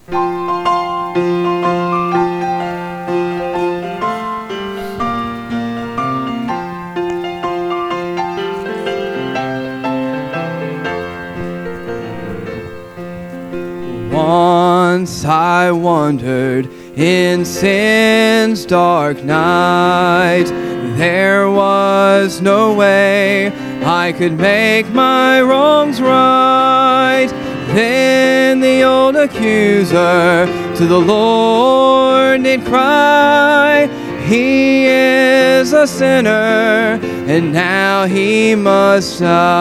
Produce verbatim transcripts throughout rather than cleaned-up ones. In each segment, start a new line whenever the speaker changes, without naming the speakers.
Once I wandered in sin's dark night. There was no way I could make my wrongs right. Then the old accuser to the Lord did cry, he is a sinner, and now he must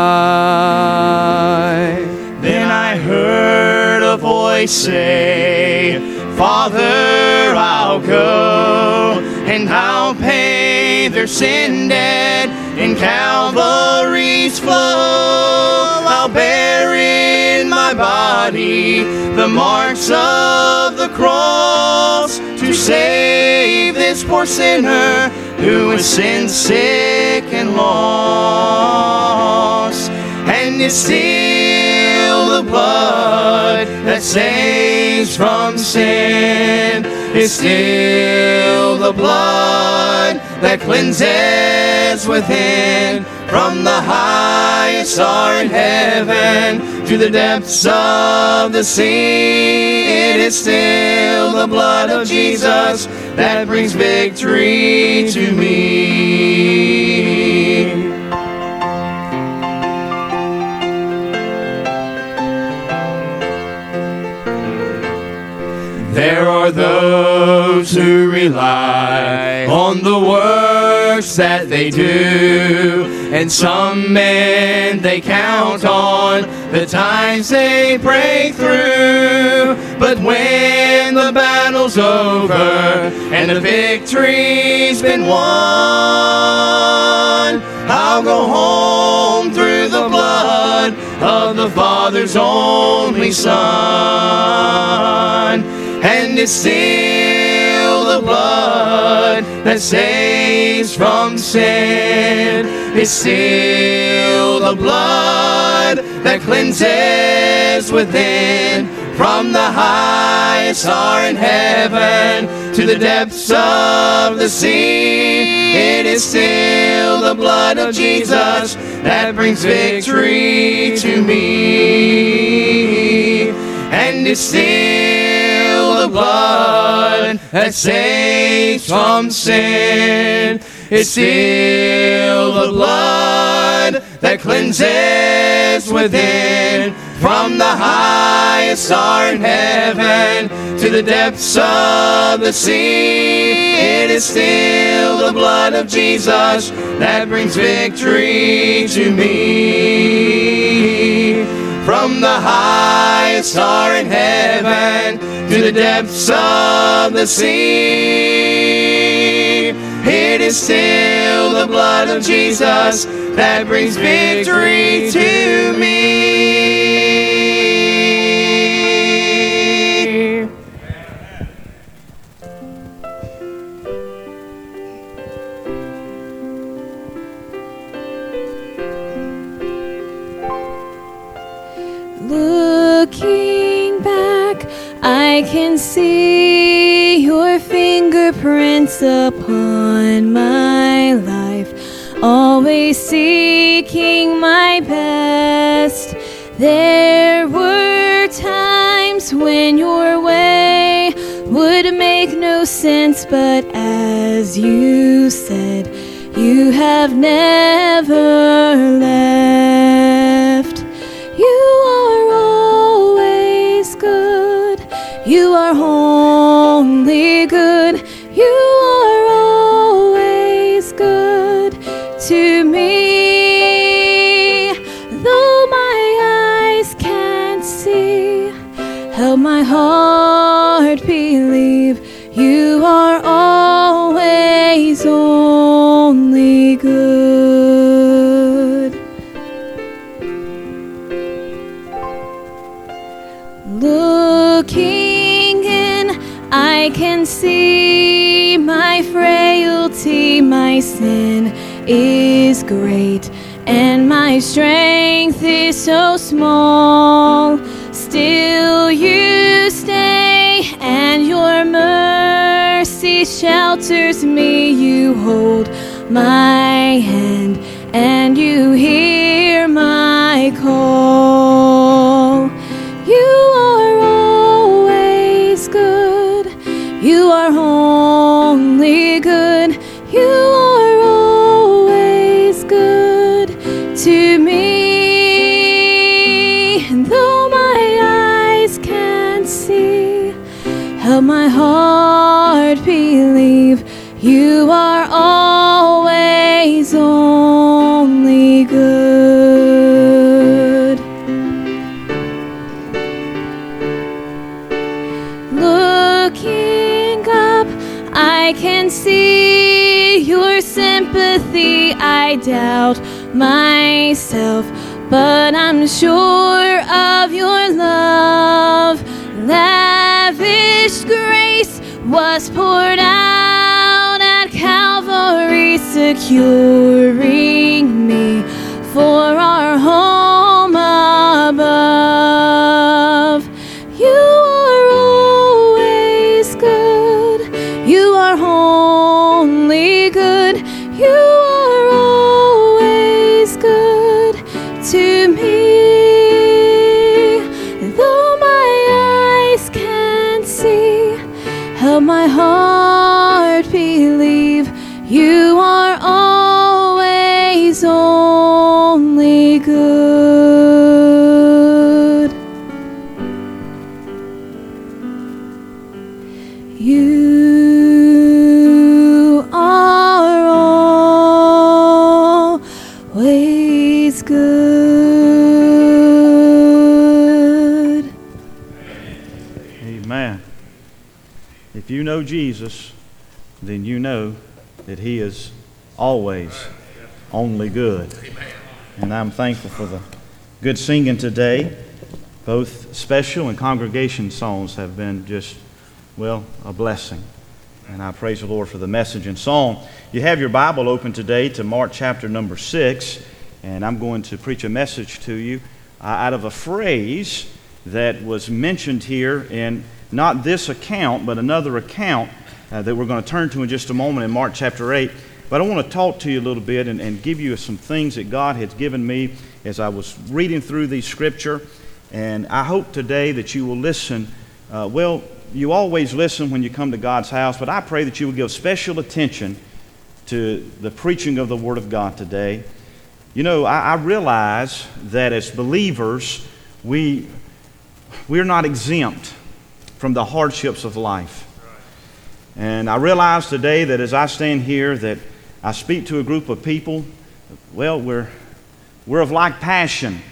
die.
Then I heard a voice say, Father, I'll go, and I'll pay their sin debt in Calvary's flow. I'll bear in my body the marks of the cross to save this poor sinner who is sin sick and lost. And it's still the blood that saves from sin. It's still the blood that cleanses within. From the highest star in heaven to the depths of the sea, it is still the blood of Jesus that brings victory to me. There are those who rely on the works that they do, and some men they count on the times they break through. But when the battle's over and the victory's been won, I'll go home through the blood of the Father's only Son. And it's still the blood that saves from sin. It's still the blood that cleanses within. From the highest star in heaven to the depths of the sea, it is still the blood of Jesus that brings victory to me. And it's still the blood that saves from sin. It's still the blood that cleanses within. From the highest star in heaven to the depths of the sea, it is still the blood of Jesus that brings victory to me. From the highest star in heaven to the depths of the sea, it is still the blood of Jesus that brings victory to me.
Looking back, I can see your fingerprints upon my life, always seeking my best. There were times when your way would make no sense, but as you said, you have never left. You are always good. You are only good. You are always good to me. Though my eyes can't see, help my heart believe you are always only good. Looking in, I can see my frailty, my sin is great, and my strength is so small. Still you stay shelters me. You hold my hand and you hear my call. You are always good. You are only good. You are always good to me. And though my eyes can't see, help my heart believe you are always only good. Looking up, I can see your sympathy. I doubt myself, but I'm sure of your love. Lavish grace was poured out at Calvary, securing me for our home above. You are always good. You are only good. You are always good to me. Though my eyes can't see, help my heart believe you are always only good. You are always good.
Amen. If you know Jesus, then you know that He is always only good. And I'm thankful for the good singing today. Both special and congregation songs have been just, well, a blessing. And I praise the Lord for the message and song. You have your Bible open today to Mark chapter number six, and I'm going to preach a message to you uh, out of a phrase that was mentioned here in not this account, but another account uh, that we're going to turn to in just a moment in Mark chapter eight. But I want to talk to you a little bit and, and give you some things that God has given me as I was reading through the Scripture. And I hope today that you will listen. Uh, well, you always listen when you come to God's house, but I pray that you will give special attention to the preaching of the Word of God today. You know, I, I realize that as believers, we, we're not exempt from the hardships of life. And I realize today that as I stand here that I speak to a group of people, well, we're, we're of like passion.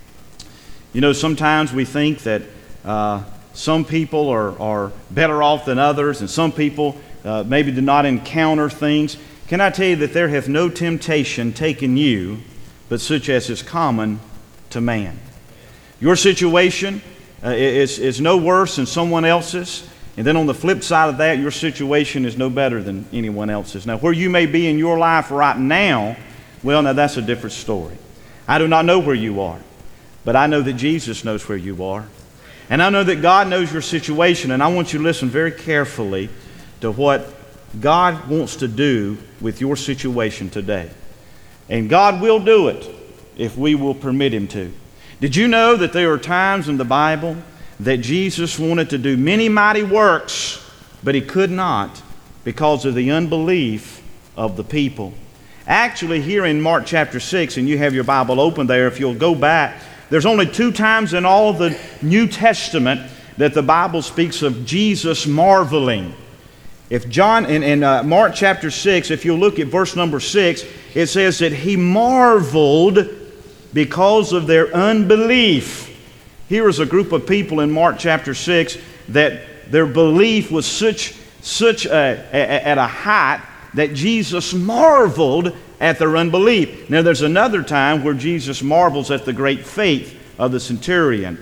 You know, sometimes we think that uh, some people are, are better off than others, and some people uh, maybe do not encounter things. Can I tell you that there hath no temptation taken you, but such as is common to man. Your situation uh, is, is no worse than someone else's. And then on the flip side of that, your situation is no better than anyone else's. Now, where you may be in your life right now, well, now that's a different story. I do not know where you are, but I know that Jesus knows where you are. And I know that God knows your situation, and I want you to listen very carefully to what God wants to do with your situation today. And God will do it if we will permit Him to. Did you know that there are times in the Bible that Jesus wanted to do many mighty works, but He could not because of the unbelief of the people? Actually, here in Mark chapter six, and you have your Bible open there, if you'll go back, there's only two times in all of the New Testament that the Bible speaks of Jesus marveling. If John, in, in uh, Mark chapter six, if you look at verse number six, it says that He marveled because of their unbelief. Here is a group of people in Mark chapter six that their belief was such, such a, a, at a height that Jesus marveled at their unbelief. Now there's another time where Jesus marvels at the great faith of the centurion.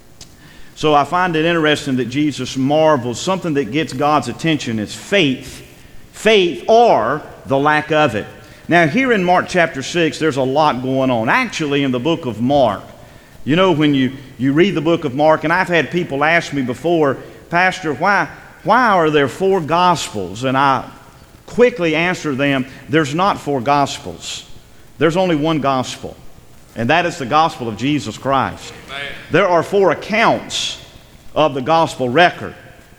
So I find it interesting that Jesus marvels. Something that gets God's attention is faith. Faith or the lack of it. Now here in Mark chapter six, there's a lot going on. Actually, in the book of Mark, you know, when you, you read the book of Mark, and I've had people ask me before, Pastor, why, why are there four Gospels? And I quickly answer them, there's not four Gospels. There's only one Gospel, and that is the Gospel of Jesus Christ. Amen. There are four accounts of the Gospel record,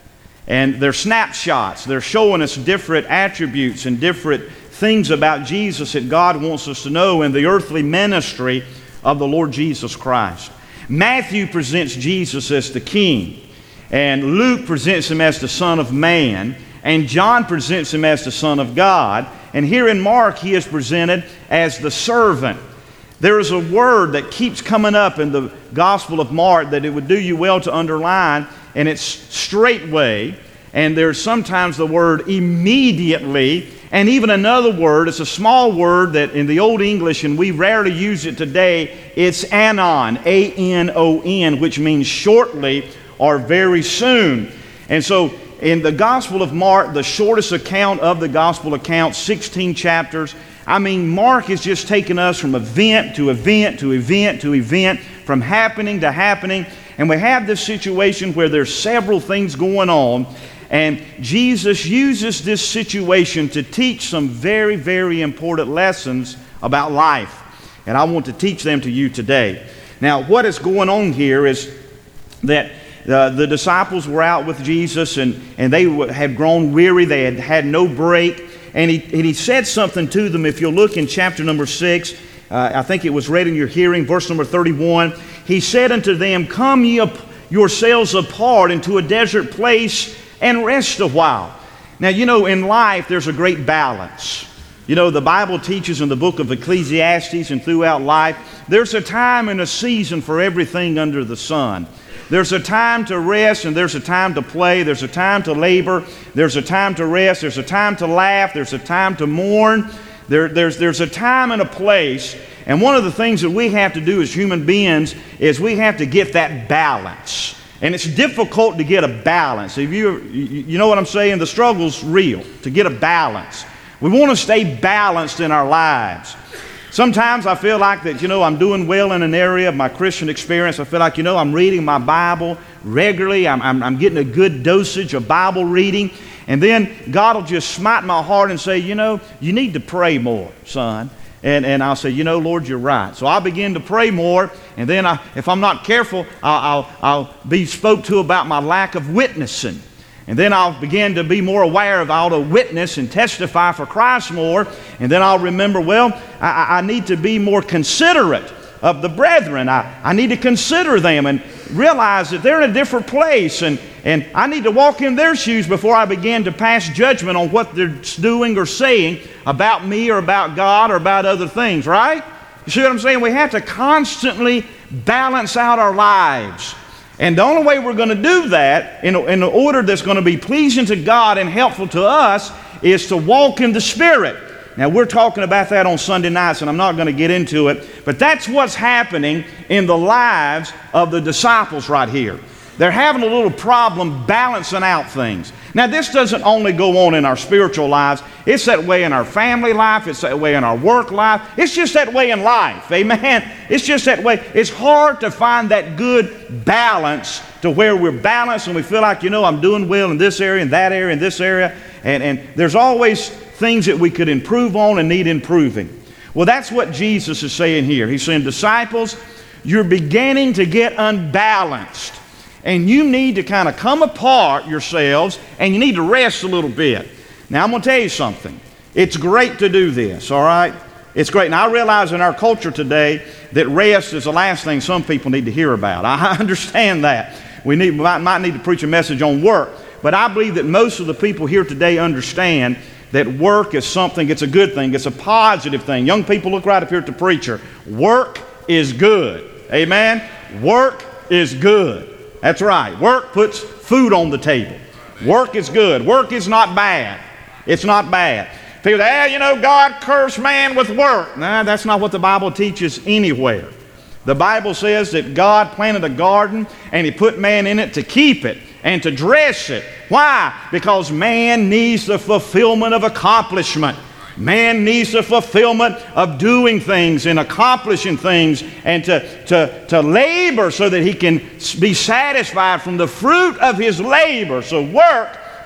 and they're snapshots. They're showing us different attributes and different things about Jesus that God wants us to know in the earthly ministry of the Lord Jesus Christ. Matthew presents Jesus as the King, and Luke presents Him as the Son of Man, and John presents Him as the Son of God, and here in Mark He is presented as the servant. There is a word that keeps coming up in the Gospel of Mark that it would do you well to underline, and it's straightway, and there's sometimes the word immediately, and even another word. It's a small word that in the Old English, and we rarely use it today, it's anon, A N O N, which means shortly or very soon. And so in the Gospel of Mark, the shortest account of the Gospel account, sixteen chapters, I mean, Mark is just taking us from event to event to event to event, from happening to happening, and we have this situation where there's several things going on, and Jesus uses this situation to teach some very, very important lessons about life, and I want to teach them to you today. Now, what is going on here is that Uh, the disciples were out with Jesus, and, and they w- had grown weary. They had had no break. And he, and he said something to them. If you'll look in chapter number six, uh, I think it was read in your hearing, verse number thirty-one. He said unto them, Come ye up yourselves apart into a desert place and rest a while. Now, you know, in life there's a great balance. You know, the Bible teaches in the book of Ecclesiastes and throughout life, there's a time and a season for everything under the sun. There's a time to rest, and there's a time to play. There's a time to labor. There's a time to rest. There's a time to laugh. There's a time to mourn. There, there's, there's a time and a place. And one of the things that we have to do as human beings is we have to get that balance. And it's difficult to get a balance. If you, you know what I'm saying? The struggle's real, to get a balance. We want to stay balanced in our lives. Sometimes I feel like that, you know, I'm doing well in an area of my Christian experience. I feel like, you know, I'm reading my Bible regularly. I'm, I'm, I'm getting a good dosage of Bible reading. And then God will just smite my heart and say, you know, you need to pray more, son. And, and I'll say, you know, Lord, you're right. So I begin to pray more. And then I, if I'm not careful, I'll, I'll, I'll be spoke to about my lack of witnessing. And then I'll begin to be more aware of how to witness and testify for Christ more. And then I'll remember, well, I, I need to be more considerate of the brethren. I, I need to consider them and realize that they're in a different place. And, and I need to walk in their shoes before I begin to pass judgment on what they're doing or saying about me or about God or about other things, right? You see what I'm saying? We have to constantly balance out our lives. And the only way we're going to do that in, in an order that's going to be pleasing to God and helpful to us is to walk in the Spirit. Now, we're talking about that on Sunday nights, and I'm not going to get into it, but that's what's happening in the lives of the disciples right here. They're having a little problem balancing out things. Now, this doesn't only go on in our spiritual lives. It's that way in our family life. It's that way in our work life. It's just that way in life. Amen? It's just that way. It's hard to find that good balance to where we're balanced and we feel like, you know, I'm doing well in this area and that area and this area. And, and there's always things that we could improve on and need improving. Well, that's what Jesus is saying here. He's saying, disciples, you're beginning to get unbalanced. And you need to kind of come apart yourselves, and you need to rest a little bit. Now, I'm going to tell you something. It's great to do this, all right? It's great. Now, I realize in our culture today that rest is the last thing some people need to hear about. I understand that. We need, might, might need to preach a message on work. But I believe that most of the people here today understand that work is something, it's a good thing, it's a positive thing. Young people, look right up here at the preacher. Work is good. Amen? Work is good. That's right. Work puts food on the table. Work is good. Work is not bad. It's not bad. People say, ah, you know, God cursed man with work. No, that's not what the Bible teaches anywhere. The Bible says that God planted a garden and He put man in it to keep it and to dress it. Why? Because man needs the fulfillment of accomplishment. Man needs the fulfillment of doing things and accomplishing things and to, to, to labor so that he can be satisfied from the fruit of his labor. So work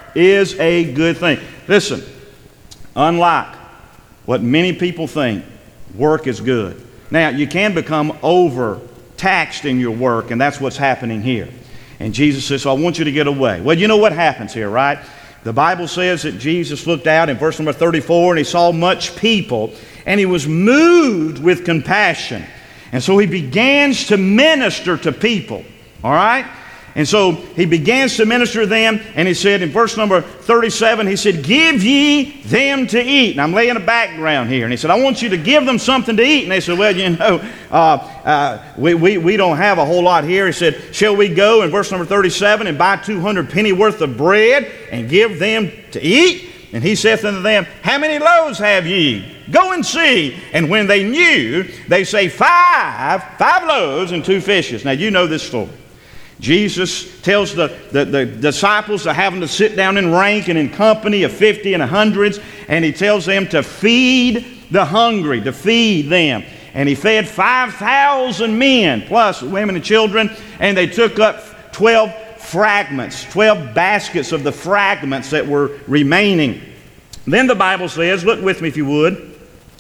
is a good thing. Listen, unlike what many people think, work is good. Now, you can become overtaxed in your work, and that's what's happening here. And Jesus says, so I want you to get away. Well, you know what happens here, right? The Bible says that Jesus looked out in verse number thirty-four, and he saw much people, and he was moved with compassion. And so he begins to minister to people, all right? And so he begins to minister to them, and he said in verse number thirty-seven, he said, give ye them to eat. And I'm laying a background here. And he said, I want you to give them something to eat. And they said, well, you know, uh, uh, we, we, we don't have a whole lot here. He said, shall we go in verse number thirty-seven and buy two hundred penny worth of bread and give them to eat? And he saith unto them, how many loaves have ye? Go and see. And when they knew, they say, five, five loaves and two fishes. Now, you know this story. Jesus tells the, the, the disciples to have them to sit down in rank and in company of fifty and hundreds, and he tells them to feed the hungry, to feed them. And he fed five thousand men, plus women and children, and they took up twelve fragments, twelve baskets of the fragments that were remaining. Then the Bible says, look with me if you would,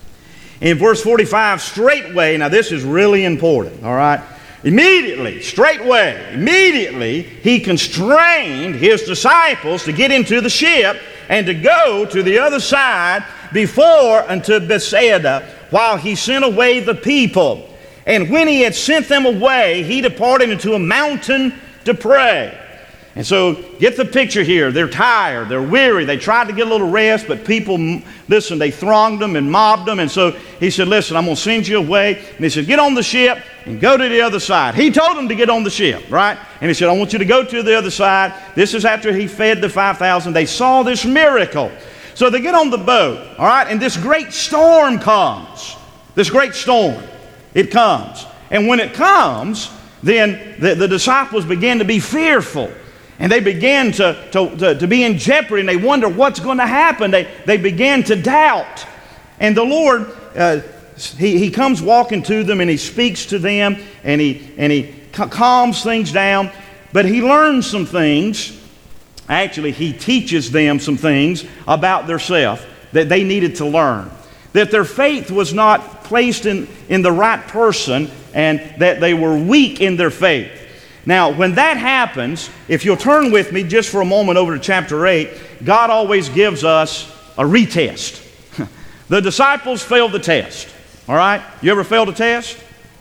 in verse forty-five, straightway, now this is really important, all right? Immediately, straightway, immediately, he constrained his disciples to get into the ship and to go to the other side before unto Bethsaida, while he sent away the people. And when he had sent them away, he departed into a mountain to pray. And so, get the picture here. They're tired, they're weary, they tried to get a little rest, but people, listen, they thronged them and mobbed them. And so he said, listen, I'm going to send you away. And he said, get on the ship and go to the other side. He told them to get on the ship, right? And he said, I want you to go to the other side. This is after he fed the five thousand. They saw this miracle. So they get on the boat, all right? And this great storm comes. This great storm. It comes. And when it comes, then the, the disciples begin to be fearful. And they began to, to, to, to be in jeopardy, and they wonder what's going to happen. They, they began to doubt. And the Lord, uh, he, he comes walking to them, and he speaks to them, and he, and he calms things down. But he learns some things. Actually, he teaches them some things about themselves that they needed to learn. That their faith was not placed in, in the right person, and that they were weak in their faith. Now, when that happens, if you'll turn with me just for a moment over to chapter eight, God always gives us a retest. The disciples failed the test. All right? You ever failed a test?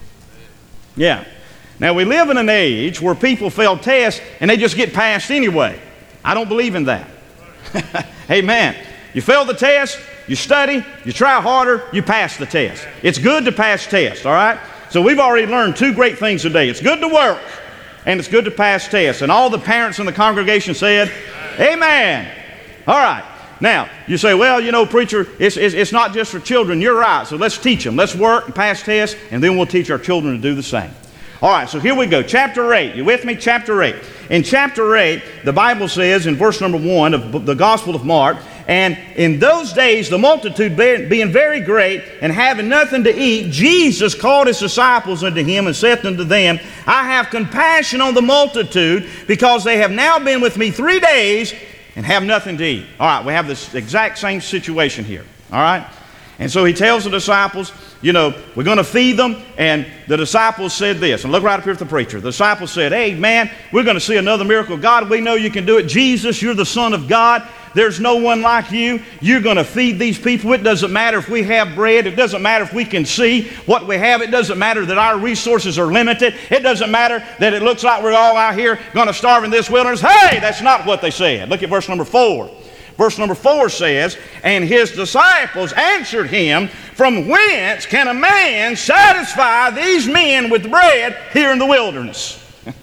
Yeah. Now, we live in an age where people fail tests and they just get passed anyway. I don't believe in that. Amen. You fail the test, you study, you try harder, you pass the test. It's good to pass tests, all right? So we've already learned two great things today. It's good to work, and it's good to pass tests. And all the parents in the congregation said, amen. All right. Now, you say, well, you know, preacher, it's, it's, it's not just for children. You're right. So let's teach them. Let's work and pass tests, and then we'll teach our children to do the same. All right, so here we go. Chapter eight. You with me? Chapter eight. In chapter eight, the Bible says in verse number one of the Gospel of Mark, and in those days the multitude being very great and having nothing to eat, Jesus called his disciples unto him and said unto them, I have compassion on the multitude, because they have now been with me three days and have nothing to eat. All right, we have this exact same situation here. All right? And so he tells the disciples, you know, we're going to feed them. And the disciples said this. And look right up here at the preacher. The disciples said, hey, man, we're going to see another miracle. God, we know you can do it. Jesus, you're the Son of God. There's no one like you. You're going to feed these people. It doesn't matter if we have bread. It doesn't matter if we can see what we have. It doesn't matter that our resources are limited. It doesn't matter that it looks like we're all out here going to starve in this wilderness. Hey, that's not what they said. Look at verse number four. Verse number four says, and his disciples answered him, from whence can a man satisfy these men with bread here in the wilderness?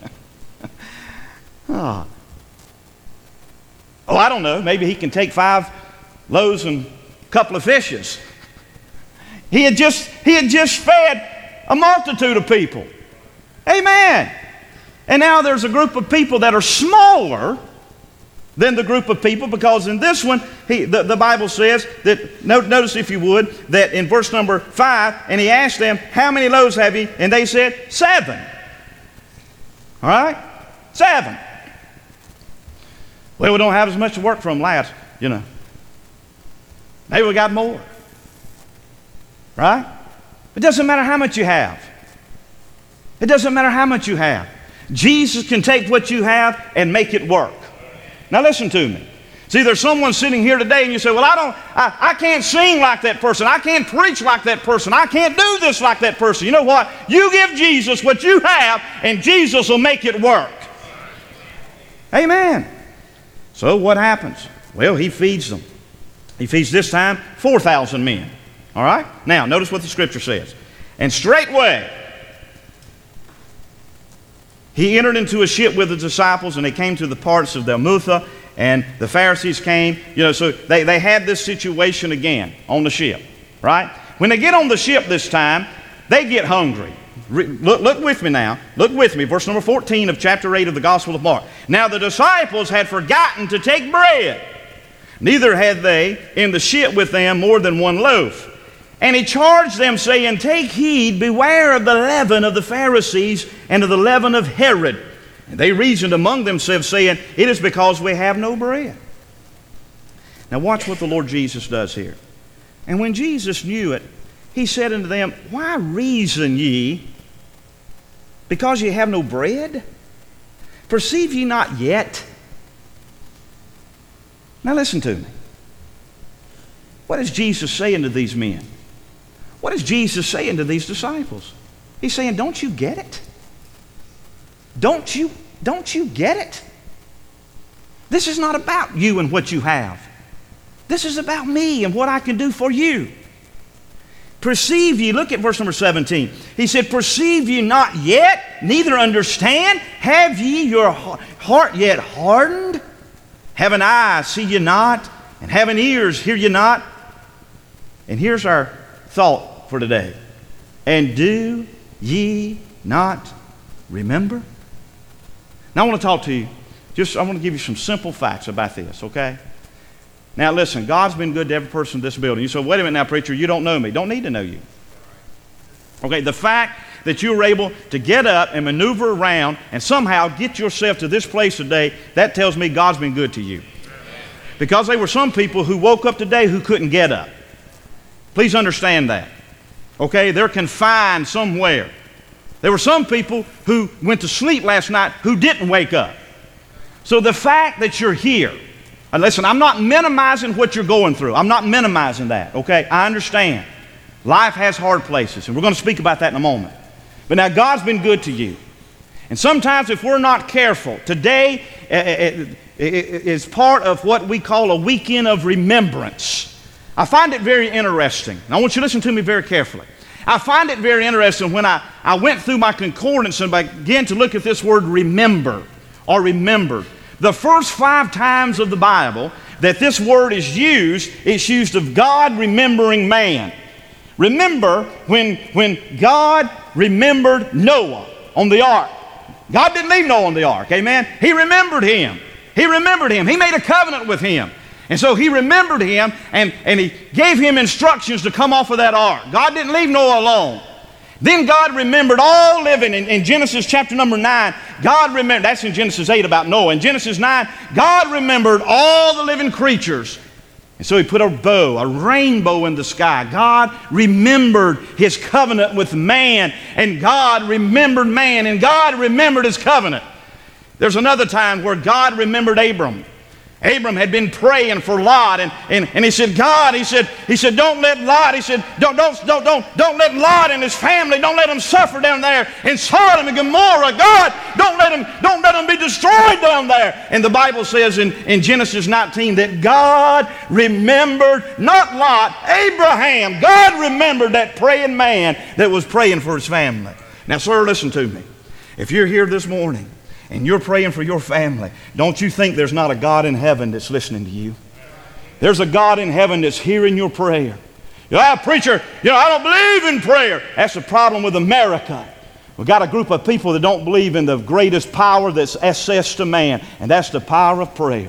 oh. oh, I don't know. Maybe he can take five loaves and a couple of fishes. He had just, he had just fed a multitude of people. Amen. And now there's a group of people that are smaller than the group of people, because in this one, he, the, the Bible says that, notice if you would, that in verse number five, and he asked them, how many loaves have ye? And they said, seven. All right? Seven. Well, we don't have as much to work from last, you know. Maybe we got more. Right? It doesn't matter how much you have. It doesn't matter how much you have. Jesus can take what you have and make it work. Now listen to me. See, there's someone sitting here today and you say, well, I don't, I, I can't sing like that person. I can't preach like that person. I can't do this like that person. You know what? You give Jesus what you have and Jesus will make it work. Amen. So what happens? Well, he feeds them. He feeds this time four thousand men. All right? Now, notice what the scripture says. And straightway he entered into a ship with the disciples, and they came to the parts of Dalmutha, and the Pharisees came. You know, so they, they had this situation again on the ship, right? When they get on the ship this time, they get hungry. Re- look, look with me now. Look with me. Verse number fourteen of chapter eight of the Gospel of Mark. Now the disciples had forgotten to take bread. Neither had they in the ship with them more than one loaf. And he charged them, saying, take heed, beware of the leaven of the Pharisees and of the leaven of Herod. And they reasoned among themselves, saying, it is because we have no bread. Now watch what the Lord Jesus does here. And when Jesus knew it, he said unto them, why reason ye, because ye have no bread? Perceive ye not yet? Now listen to me. What is Jesus saying to these men? What is Jesus saying to these disciples? He's saying, don't you get it? Don't you, don't you get it? This is not about you and what you have. This is about me and what I can do for you. Perceive ye, look at verse number seventeen. He said, perceive ye not yet, neither understand? Have ye your heart yet hardened? Having eyes, see ye not? And having ears, hear ye not? And here's our thought for today. And do ye not remember? Now I want to talk to you. Just I want to give you some simple facts about this, okay? Now listen, God's been good to every person in this building. You say, wait a minute now, preacher, you don't know me. Don't need to know you. Okay, the fact that you were able to get up and maneuver around and somehow get yourself to this place today, that tells me God's been good to you. Because there were some people who woke up today who couldn't get up. Please understand that. Okay, they're confined somewhere. There were some people who went to sleep last night who didn't wake up. So the fact that you're here, and listen, I'm not minimizing what you're going through. I'm not minimizing that, okay? I understand. Life has hard places, and we're going to speak about that in a moment. But now God's been good to you. And sometimes if we're not careful, today is part of what we call a weekend of remembrance. I find it very interesting. And I want you to listen to me very carefully. I find it very interesting when I, I went through my concordance and began to look at this word remember or remembered. The first five times of the Bible that this word is used, it's used of God remembering man. Remember when, when God remembered Noah on the ark. God didn't leave Noah on the ark, amen? He remembered him. He remembered him. He made a covenant with him. And so he remembered him and, and he gave him instructions to come off of that ark. God didn't leave Noah alone. Then God remembered all living. In, in Genesis chapter number nine, God remembered, that's in Genesis eight about Noah. In Genesis nine, God remembered all the living creatures. And so he put a bow, a rainbow in the sky. God remembered his covenant with man, and God remembered man, and God remembered his covenant. There's another time where God remembered Abram. Abram had been praying for Lot, and, and, and he said, God, he said, he said, don't let Lot, he said, don't, don't, don't, don't, don't let Lot and his family, don't let them suffer down there in Sodom and Gomorrah. God, don't let them, don't let them be destroyed down there. And the Bible says in, in Genesis nineteen that God remembered not Lot, Abraham. God remembered that praying man that was praying for his family. Now, sir, listen to me. If you're here this morning and you're praying for your family, don't you think there's not a God in heaven that's listening to you? There's a God in heaven that's hearing your prayer. You know, ah, preacher, you know, I don't believe in prayer. That's the problem with America. We've got a group of people that don't believe in the greatest power that's accessed to man, and that's the power of prayer.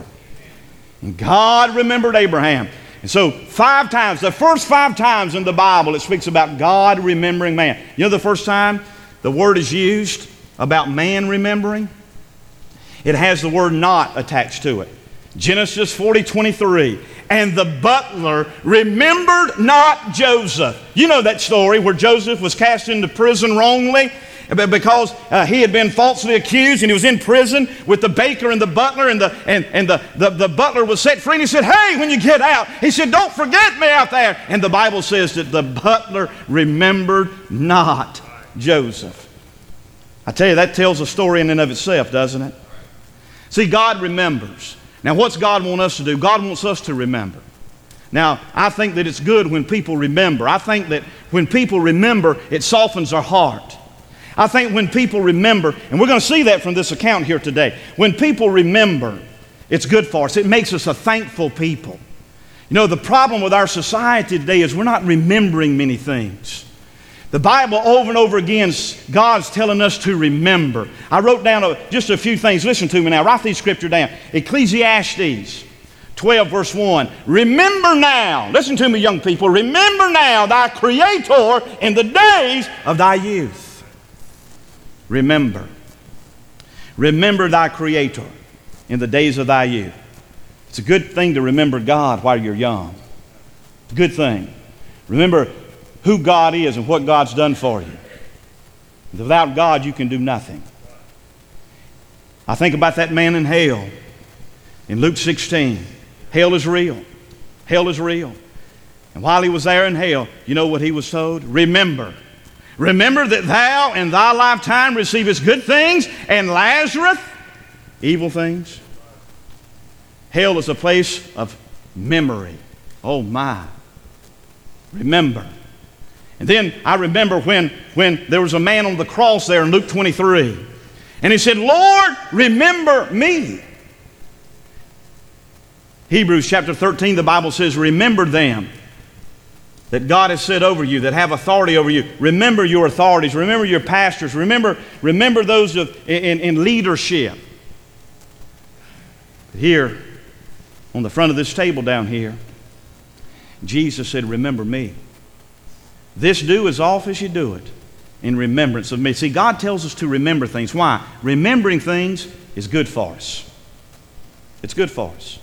And God remembered Abraham. And so five times, the first five times in the Bible, it speaks about God remembering man. You know the first time the word is used about man remembering? It has the word not attached to it. Genesis forty twenty-three. And the butler remembered not Joseph. You know that story where Joseph was cast into prison wrongly because uh, he had been falsely accused, and he was in prison with the baker and the butler, and the and, and the, the, the butler was set free, and he said, hey, when you get out, he said, don't forget me out there. And the Bible says that the butler remembered not Joseph. I tell you, that tells a story in and of itself, doesn't it? See, God remembers. Now, what's God want us to do? God wants us to remember. Now, I think that it's good when people remember. I think that when people remember, it softens their heart. I think when people remember, and we're going to see that from this account here today, when people remember, it's good for us. It makes us a thankful people. You know, the problem with our society today is we're not remembering many things. The Bible over and over again, God's telling us to remember. I wrote down a, just a few things. Listen to me now. Write these scripture down. Ecclesiastes twelve verse one. Remember now. Listen to me, young people. Remember now thy Creator in the days of thy youth. Remember. Remember thy Creator in the days of thy youth. It's a good thing to remember God while you're young. Good thing. Remember who God is and what God's done for you. Without God, you can do nothing. I think about that man in hell in Luke sixteen. Hell is real. Hell is real. And while he was there in hell, you know what he was told? Remember. Remember that thou in thy lifetime receivest good things, and Lazarus evil things. Hell is a place of memory. Oh my. Remember. And then I remember when, when there was a man on the cross there in Luke twenty-three. And he said, Lord, remember me. Hebrews chapter thirteen, the Bible says, remember them that God has set over you, that have authority over you. Remember your authorities. Remember your pastors. Remember, remember those of, in, in leadership. Here, on the front of this table down here, Jesus said, remember me. This do as oft as you do it in remembrance of me. See, God tells us to remember things. Why? Remembering things is good for us. It's good for us.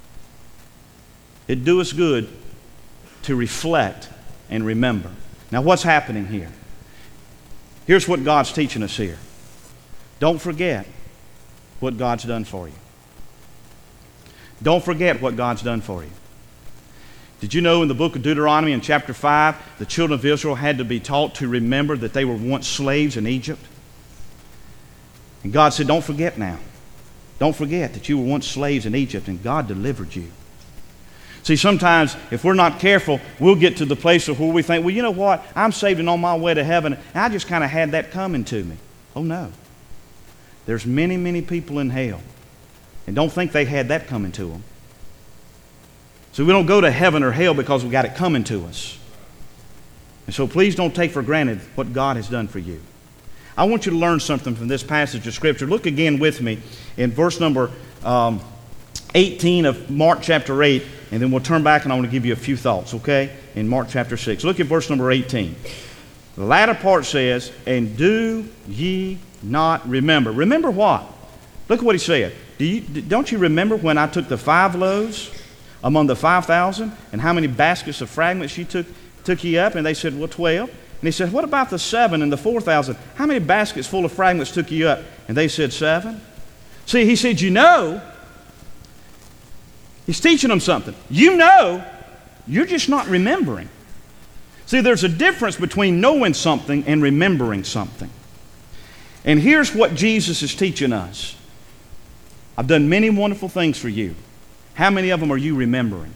It do us good to reflect and remember. Now, what's happening here? Here's what God's teaching us here. Don't forget what God's done for you. Don't forget what God's done for you. Did you know in the book of Deuteronomy in chapter five, the children of Israel had to be taught to remember that they were once slaves in Egypt? And God said, don't forget now. Don't forget that you were once slaves in Egypt and God delivered you. See, sometimes if we're not careful, we'll get to the place of where we think, well, you know what? I'm saved and on my way to heaven, and I just kind of had that coming to me. Oh, no. There's many, many people in hell, and don't think they had that coming to them. So we don't go to heaven or hell because we got it coming to us. And so please don't take for granted what God has done for you. I want you to learn something from this passage of Scripture. Look again with me in verse number um, eighteen of Mark chapter eight, and then we'll turn back and I want to give you a few thoughts, okay, in Mark chapter six. Look at verse number eighteen. The latter part says, and do ye not remember. Remember what? Look at what he said. Do you, don't you remember when I took the five loaves among the five thousand, and how many baskets of fragments you took, took ye up? And they said, well, twelve. And he said, what about the seven and the four thousand? How many baskets full of fragments took ye up? And they said, seven. See, he said, you know, he's teaching them something. You know, you're just not remembering. See, there's a difference between knowing something and remembering something. And here's what Jesus is teaching us. I've done many wonderful things for you. How many of them are you remembering?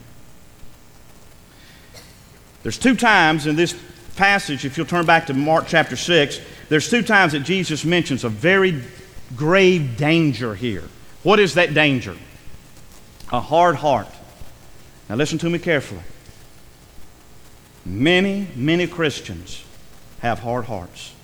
There's two times in this passage, if you'll turn back to Mark chapter six, there's two times that Jesus mentions a very grave danger here. What is that danger? A hard heart. Now listen to me carefully. Many, many Christians have hard hearts.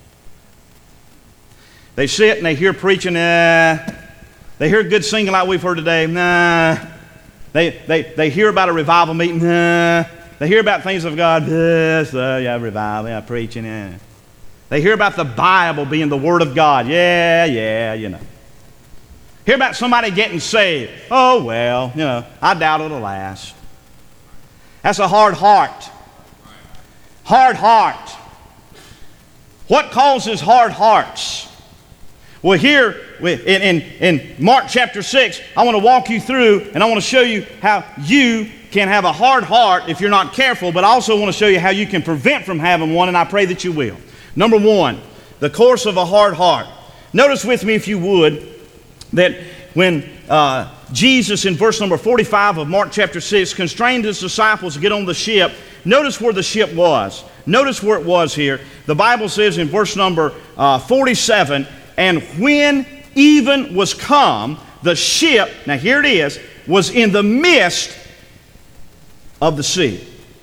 They sit and they hear preaching, nah. They hear good singing like we've heard today, nah. They, they, they hear about a revival meeting, nah. They hear about things of God, yes, uh, yeah, revival, yeah, preaching, yeah. They hear about the Bible being the Word of God, yeah, yeah, you know. Hear about somebody getting saved. Oh, well, you know, I doubt it'll last. That's a hard heart. Hard heart. What causes hard hearts? Well, here in, in, in Mark chapter six, I want to walk you through and I want to show you how you can have a hard heart if you're not careful, but I also want to show you how you can prevent from having one, and I pray that you will. Number one, the course of a hard heart. Notice with me, if you would, that when uh, Jesus in verse number forty-five of Mark chapter six constrained his disciples to get on the ship, notice where the ship was. Notice where it was here. The Bible says in verse number uh, forty-seven, and when even was come, the ship, now here it is, was in the midst of the sea.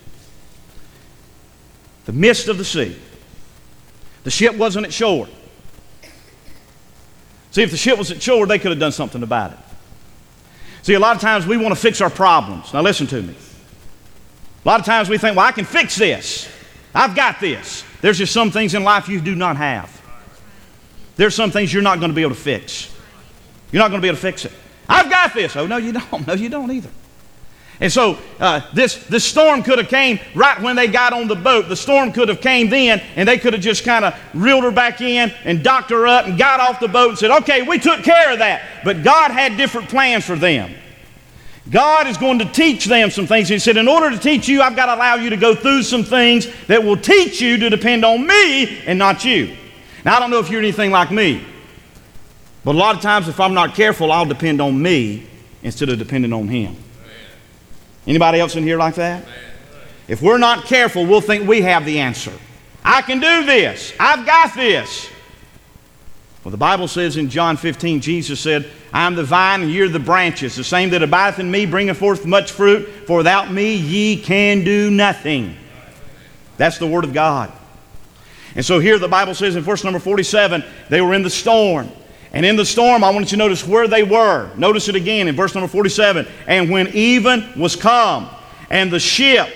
The midst of the sea. The ship wasn't at shore. See, if the ship was at shore, they could have done something about it. See, a lot of times we want to fix our problems. Now listen to me. A lot of times we think, well, I can fix this. I've got this. There's just some things in life you do not have. There's some things you're not going to be able to fix. You're not going to be able to fix it. I've got this. Oh, no, you don't. No, you don't either. And so uh, this, this storm could have came right when they got on the boat. The storm could have came then, and they could have just kind of reeled her back in and docked her up and got off the boat and said, okay, we took care of that. But God had different plans for them. God is going to teach them some things. He said, in order to teach you, I've got to allow you to go through some things that will teach you to depend on me and not you. Now, I don't know if you're anything like me, but a lot of times if I'm not careful, I'll depend on me instead of depending on Him. Anybody else in here like that? If we're not careful, we'll think we have the answer. I can do this. I've got this. Well, the Bible says in John fifteen, Jesus said, I am the vine and you're the branches. The same that abideth in me bringeth forth much fruit, for without me ye can do nothing. That's the Word of God. And so here the Bible says in verse number forty-seven, they were in the storm. And in the storm, I want you to notice where they were. Notice it again in verse number forty-seven. And when even was come, and the ship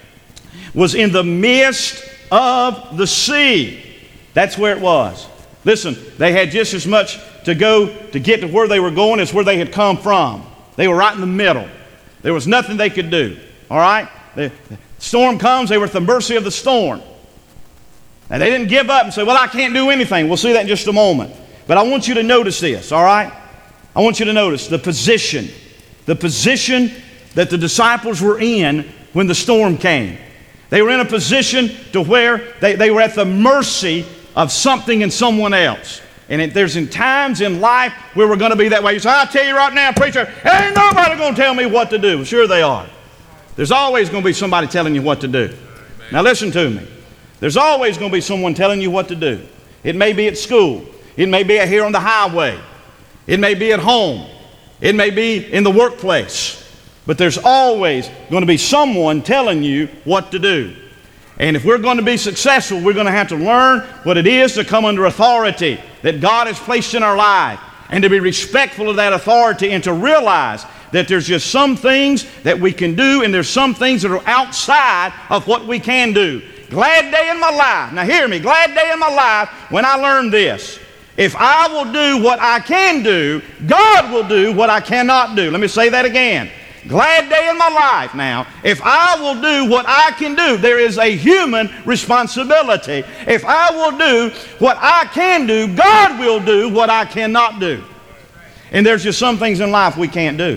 was in the midst of the sea. That's where it was. Listen, they had just as much to go to get to where they were going as where they had come from. They were right in the middle. There was nothing they could do. All right? The storm comes, they were at the mercy of the storm. And they didn't give up and say, well, I can't do anything. We'll see that in just a moment. But I want you to notice this, all right? I want you to notice the position. The position that the disciples were in when the storm came. They were in a position to where they, they were at the mercy of something and someone else. And it, there's in times in life where we're going to be that way. You say, I'll tell you right now, preacher, ain't nobody going to tell me what to do. Well, sure they are. There's always going to be somebody telling you what to do. Now listen to me. There's always going to be someone telling you what to do. It may be at school. It may be here on the highway. It may be at home. It may be in the workplace. But there's always going to be someone telling you what to do. And if we're going to be successful, we're going to have to learn what it is to come under authority that God has placed in our life, and to be respectful of that authority, and to realize that there's just some things that we can do, and there's some things that are outside of what we can do. Glad day in my life. Now hear me. Glad day in my life when I learned this. If I will do what I can do, God will do what I cannot do. Let me say that again. Glad day in my life now. If I will do what I can do, there is a human responsibility. If I will do what I can do, God will do what I cannot do. And there's just some things in life we can't do.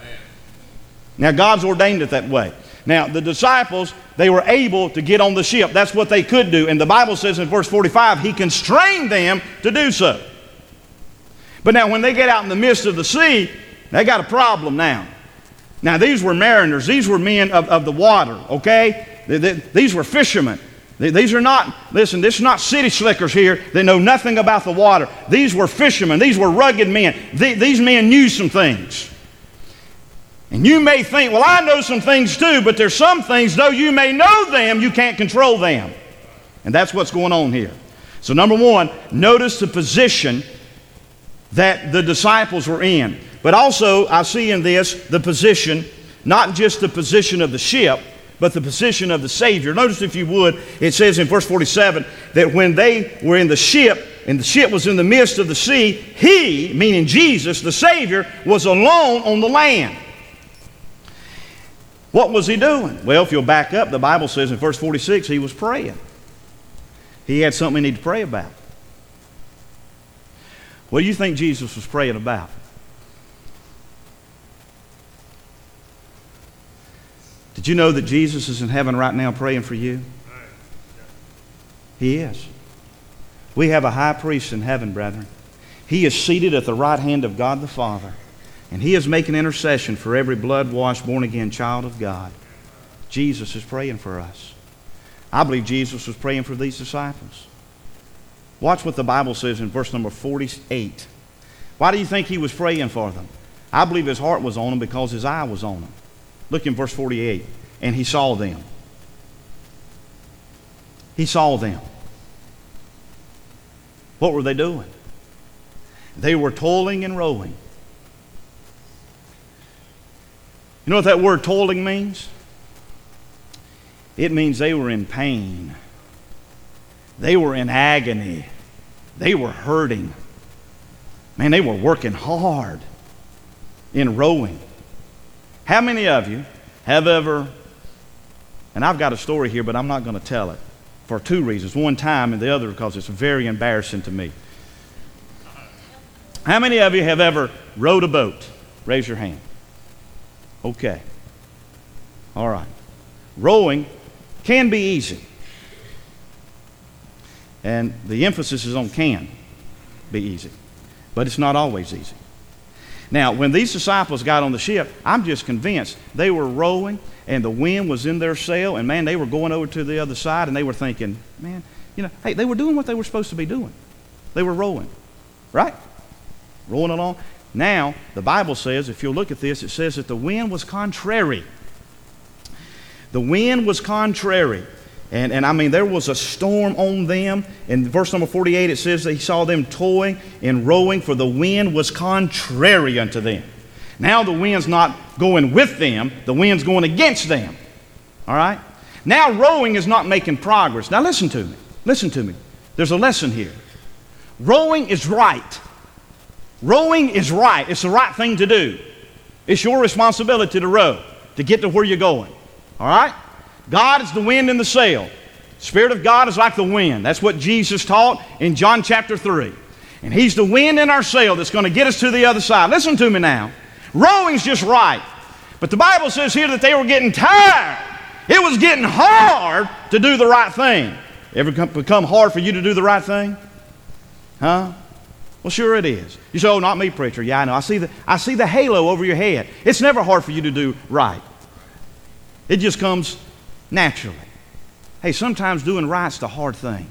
Now God's ordained it that way. Now the disciples, they were able to get on the ship. That's what they could do. And the Bible says in verse forty-five, He constrained them to do so. But now when they get out in the midst of the sea, they got a problem now. Now these were mariners. These were men of, of the water, okay? They, they, these were fishermen. They, these are not, listen, this is not city slickers here that know nothing about the water. These were fishermen. These were rugged men. The, these men knew some things. And you may think, well, I know some things too, but there's some things, though you may know them, you can't control them. And that's what's going on here. So number one, notice the position that the disciples were in. But also, I see in this the position, not just the position of the ship, but the position of the Savior. Notice, if you would, it says in verse forty-seven that when they were in the ship, and the ship was in the midst of the sea, he, meaning Jesus, the Savior, was alone on the land. What was he doing? Well, if you'll back up, the Bible says in verse forty-six, he was praying. He had something he needed to pray about. What do you think Jesus was praying about? Did you know that Jesus is in heaven right now praying for you? He is. We have a high priest in heaven, brethren. He is seated at the right hand of God the Father, and he is making intercession for every blood-washed, born-again child of God. Jesus is praying for us. I believe Jesus was praying for these disciples. Watch what the Bible says in verse number forty-eight. Why do you think he was praying for them? I believe his heart was on them because his eye was on them. Look in verse forty-eight. And he saw them. He saw them. What were they doing? They were toiling and rowing. You know what that word toiling means? It means they were in pain. They were in agony. They were hurting. Man, they were working hard in rowing. How many of you have ever, and I've got a story here, but I'm not going to tell it for two reasons. One time and the other because it's very embarrassing to me. How many of you have ever rowed a boat? Raise your hand. Okay. All right. Rowing can be easy. And the emphasis is on can be easy. But it's not always easy. Now, when these disciples got on the ship, I'm just convinced they were rowing and the wind was in their sail, and man, they were going over to the other side, and they were thinking, man, you know, hey, they were doing what they were supposed to be doing. They were rowing, right? Rowing along. Now, the Bible says, if you'll look at this, it says that the wind was contrary. The wind was contrary. And, and I mean, there was a storm on them. In verse number forty-eight, it says that he saw them toiling and rowing, for the wind was contrary unto them. Now the wind's not going with them. The wind's going against them. All right? Now rowing is not making progress. Now listen to me. Listen to me. There's a lesson here. Rowing is right. Rowing is right. It's the right thing to do. It's your responsibility to row, to get to where you're going. All right? God is the wind in the sail. The Spirit of God is like the wind. That's what Jesus taught in John chapter three. And He's the wind in our sail that's going to get us to the other side. Listen to me now. Rowing's just right. But the Bible says here that they were getting tired. It was getting hard to do the right thing. Ever become hard for you to do the right thing? Huh? Well, sure it is. You say, oh, not me, preacher. Yeah, I know. I see the, I see the halo over your head. It's never hard for you to do right. It just comes naturally. Hey, sometimes doing right's the hard thing.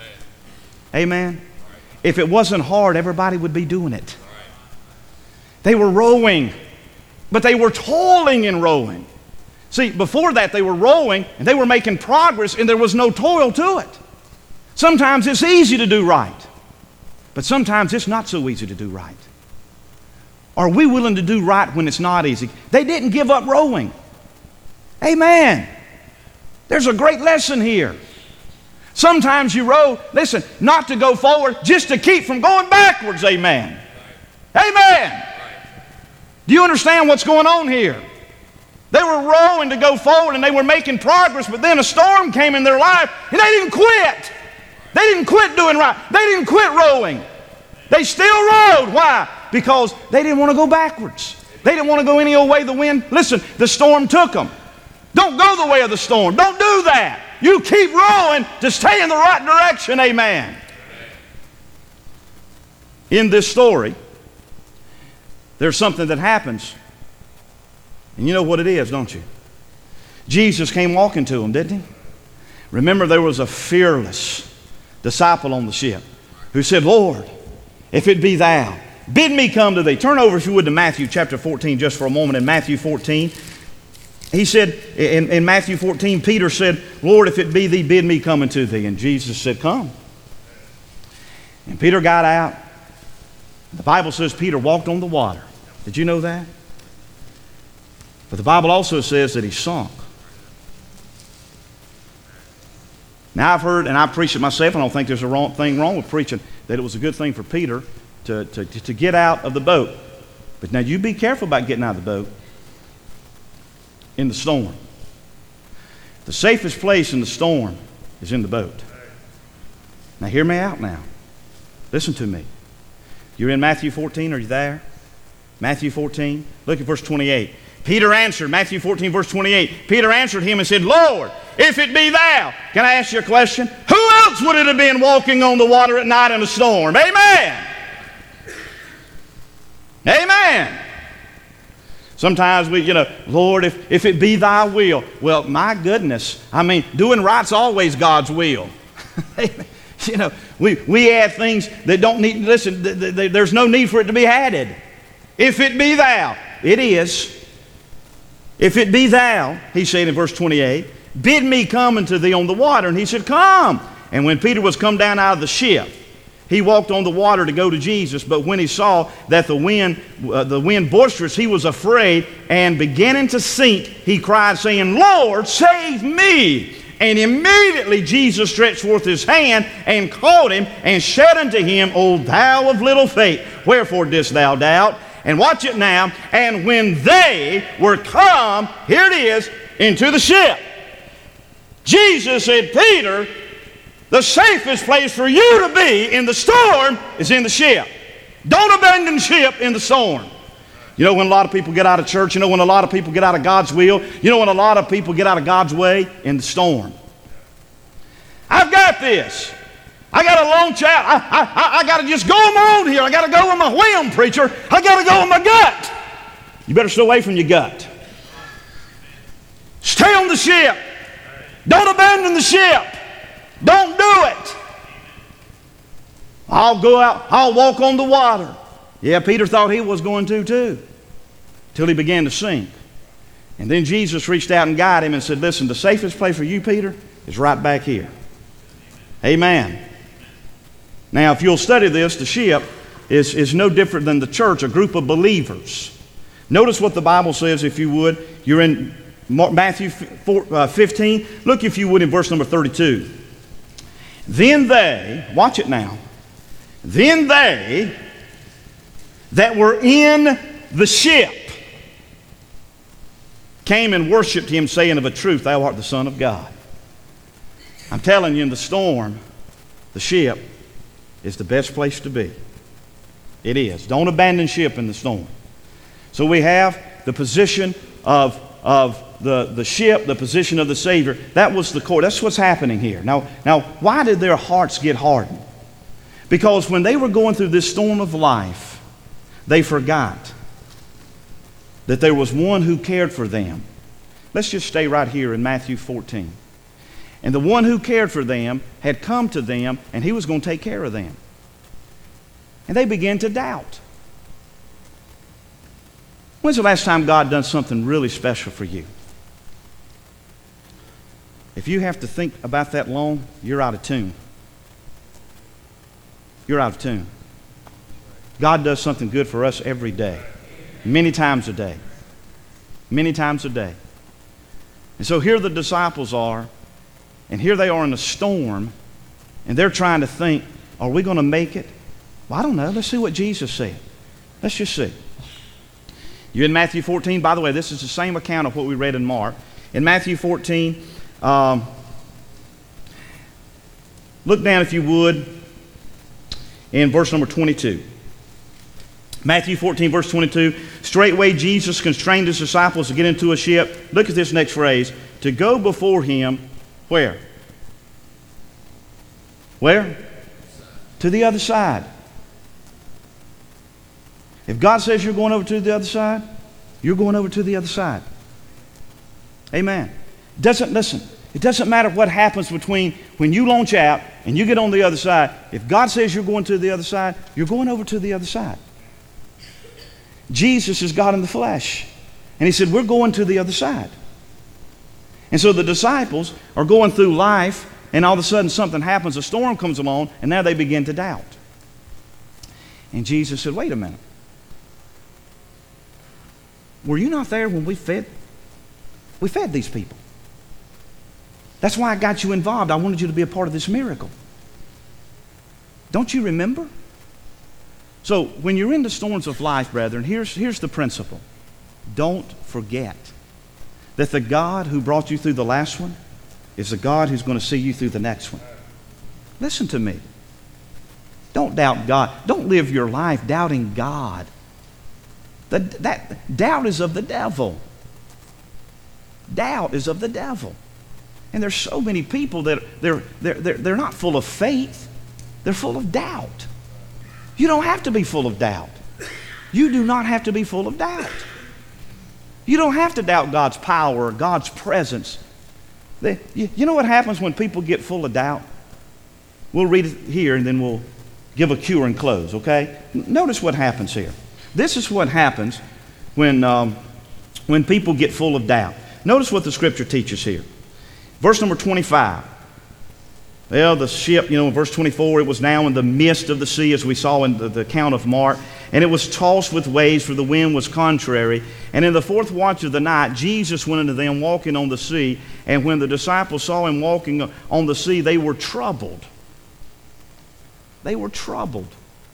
Amen? If it wasn't hard, everybody would be doing it. They were rowing, but they were toiling in rowing. See, before that they were rowing and they were making progress and there was no toil to it. Sometimes it's easy to do right, but sometimes it's not so easy to do right. Are we willing to do right when it's not easy? They didn't give up rowing. Amen. There's a great lesson here. Sometimes you row, listen, not to go forward, just to keep from going backwards. Amen. Amen. Do you understand what's going on here? They were rowing to go forward and they were making progress, but then a storm came in their life and they didn't quit. They didn't quit doing right. They didn't quit rowing. They still rowed. Why? Because they didn't want to go backwards. They didn't want to go any old way the wind. Listen, the storm took them. Don't go the way of the storm. Don't do that. You keep rowing to stay in the right direction. Amen. In this story, there's something that happens. And you know what it is, don't you? Jesus came walking to them, didn't He? Remember, there was a fearless disciple on the ship who said, Lord, if it be Thou, bid me come to Thee. Turn over, if you would, to Matthew chapter fourteen just for a moment. In Matthew fourteen, he said, in, in Matthew fourteen, Peter said, Lord, if it be Thee, bid me come unto Thee. And Jesus said, come. And Peter got out. The Bible says Peter walked on the water. Did you know that? But the Bible also says that he sunk. Now I've heard, and I preach it myself, I don't think there's a wrong thing wrong with preaching that it was a good thing for Peter to, to, to get out of the boat. But now you be careful about getting out of the boat in the storm. The safest place in the storm is in the boat. Now hear me out now. Listen to me. You're in Matthew fourteen, are you there? Matthew fourteen, look at verse twenty-eight. Peter answered, Matthew fourteen, verse twenty-eight. Peter answered him and said, Lord, if it be thou. Can I ask you a question? Who else would it have been walking on the water at night in a storm? Amen. Amen. Sometimes we, you know, Lord, if, if it be thy will. Well, my goodness. I mean, doing right's always God's will. You know, we, we add things that don't need, listen, th- th- th- there's no need for it to be added. If it be thou. It is. If it be thou, he said in verse twenty-eight, bid me come unto thee on the water. And he said, come. And when Peter was come down out of the ship, he walked on the water to go to Jesus. But when he saw that the wind, uh, the wind boisterous, he was afraid, and beginning to sink, he cried, saying, Lord, save me. And immediately Jesus stretched forth his hand and caught him and said unto him, O thou of little faith, wherefore didst thou doubt? And watch it now. And when they were come, here it is, into the ship, Jesus said, Peter, the safest place for you to be in the storm is in the ship. Don't abandon ship in the storm. You know when a lot of people get out of church, you know when a lot of people get out of God's will, you know when a lot of people get out of God's way? In the storm. I've got this. I got to launch out. I, I, I got to just go on here. I got to go with my whim, preacher. I got to go with my gut. You better stay away from your gut. Stay on the ship. Don't abandon the ship. Don't do it. I'll go out. I'll walk on the water. Yeah, Peter thought he was going to too, till he began to sink. And then Jesus reached out and guided him and said, listen, the safest place for you, Peter, is right back here. Amen. Now, if you'll study this, the ship is, is no different than the church, a group of believers. Notice what the Bible says, if you would. You're in Matthew fifteen. Look, if you would, in verse number thirty-two. Then they, watch it now, then they that were in the ship came and worshipped him, saying, of a truth, thou art the Son of God. I'm telling you, in the storm, the ship is the best place to be. It is. Don't abandon ship in the storm. So we have the position of, of the, the ship, the position of the Savior. That was the core. That's what's happening here. Now, now, why did their hearts get hardened? Because when they were going through this storm of life, they forgot that there was one who cared for them. Let's just stay right here in Matthew fourteen. And the one who cared for them had come to them, and he was going to take care of them. And they began to doubt. When's the last time God done something really special for you? If you have to think about that long, you're out of tune. You're out of tune. God does something good for us every day. Many times a day. Many times a day. And so here the disciples are, and here they are in a storm, and they're trying to think, are we going to make it? Well, I don't know. Let's see what Jesus said. Let's just see. You're in Matthew fourteen. By the way, this is the same account of what we read in Mark. In Matthew fourteen, um, look down, if you would, in verse number twenty-two. Matthew fourteen, verse twenty-two. Straightway Jesus constrained his disciples to get into a ship. Look at this next phrase. To go before him, where? Where? To the other side. If God says you're going over to the other side, you're going over to the other side. Amen. Doesn't, listen, it doesn't matter what happens between when you launch out and you get on the other side. If God says you're going to the other side, you're going over to the other side. Jesus is God in the flesh. And he said, we're going to the other side. And so the disciples are going through life, and all of a sudden something happens, a storm comes along, and now they begin to doubt. And Jesus said, wait a minute. Were you not there when we fed? We fed these people. That's why I got you involved. I wanted you to be a part of this miracle. Don't you remember? So when you're in the storms of life, brethren, here's, here's the principle. Don't forget that the God who brought you through the last one is the God who's going to see you through the next one. Listen to me. Don't doubt God. Don't live your life doubting God. The, that doubt is of the devil. Doubt is of the devil. And there's so many people that they're, they're, they're, they're not full of faith. They're full of doubt. You don't have to be full of doubt. You do not have to be full of doubt. You don't have to doubt God's power or God's presence. They, you, you know what happens when people get full of doubt? We'll read it here and then we'll give a cue and close, okay? Notice what happens here. This is what happens when, um, when people get full of doubt. Notice what the Scripture teaches here. Verse number twenty-five. Well, the ship, you know, in verse twenty-four, it was now in the midst of the sea, as we saw in the, the account of Mark, and it was tossed with waves, for the wind was contrary. And in the fourth watch of the night, Jesus went unto them walking on the sea, and when the disciples saw him walking on the sea, they were troubled. They were troubled.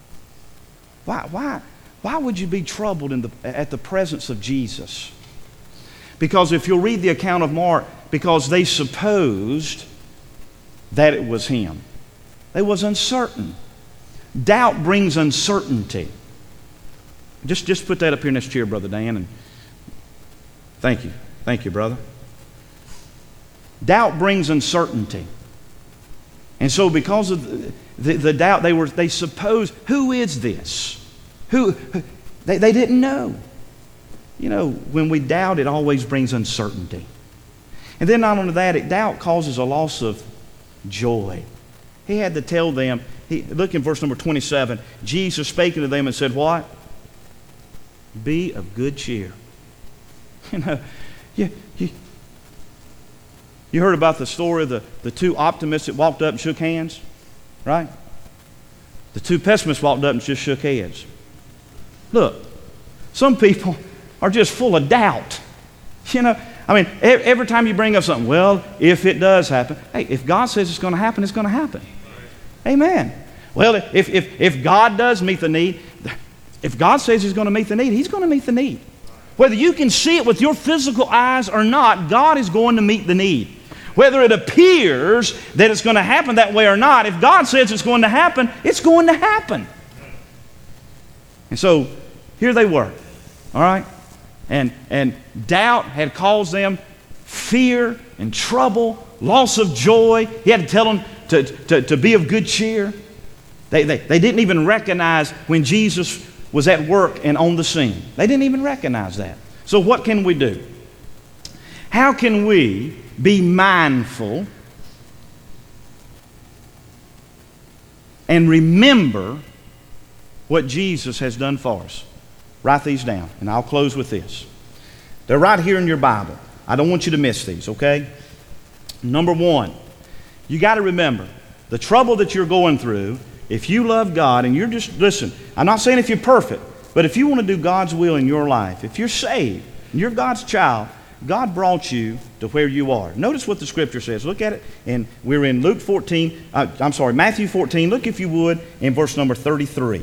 Why, why, why would you be troubled in the, at the presence of Jesus? Because if you'll read the account of Mark, because they supposed that it was him. They was uncertain. Doubt brings uncertainty. Just, just put that up here next chair, Brother Dan. And thank you. Thank you, brother. Doubt brings uncertainty. And so because of the, the, the doubt, they were they supposed, who is this? Who, who they, they didn't know. You know, when we doubt, it always brings uncertainty. And then not only that, it, doubt causes a loss of joy. He had to tell them, he, look in verse number twenty-seven, Jesus spake unto them and said, what? Be of good cheer. You know, you, you, you heard about the story of the, the two optimists that walked up and shook hands, right? The two pessimists walked up and just shook heads. Look, some people are just full of doubt. You know, I mean, every time you bring up something, well, if it does happen, hey, if God says it's going to happen, it's going to happen. Amen. Well, if, if, if God does meet the need, if God says He's going to meet the need, He's going to meet the need. Whether you can see it with your physical eyes or not, God is going to meet the need. Whether it appears that it's going to happen that way or not, if God says it's going to happen, it's going to happen. And so, here they were, all right? And, and doubt had caused them fear and trouble, loss of joy. He had to tell them to, to, to be of good cheer. They, they, they didn't even recognize when Jesus was at work and on the scene. They didn't even recognize that. So what can we do? How can we be mindful and remember what Jesus has done for us? Write these down, and I'll close with this. They're right here in your Bible. I don't want you to miss these, okay? Number one, you got to remember, the trouble that you're going through, if you love God and you're just, listen, I'm not saying if you're perfect, but if you want to do God's will in your life, if you're saved and you're God's child, God brought you to where you are. Notice what the Scripture says. Look at it, and we're in Luke fourteen, uh, I'm sorry, Matthew fourteen. Look, if you would, in verse number thirty-three.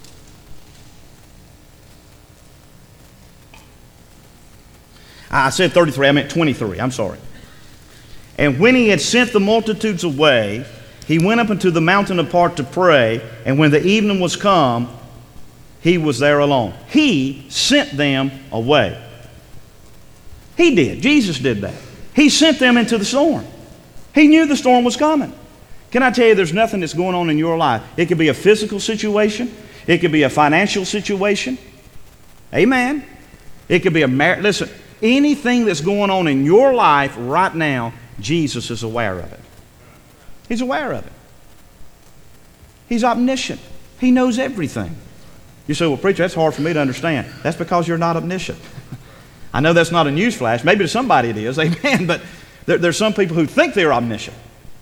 I said thirty-three, I meant twenty-three, I'm sorry. And when he had sent the multitudes away, he went up into the mountain apart to pray, and when the evening was come, he was there alone. He sent them away. He did. Jesus did that. He sent them into the storm. He knew the storm was coming. Can I tell you, there's nothing that's going on in your life. It could be a physical situation. It could be a financial situation. Amen. It could be a marriage. Listen, anything that's going on in your life right now, Jesus is aware of it. He's aware of it. He's omniscient. He knows everything. You say, well, preacher, that's hard for me to understand. That's because you're not omniscient. I know that's not a news flash. Maybe to somebody it is, amen, but there, there's some people who think they're omniscient.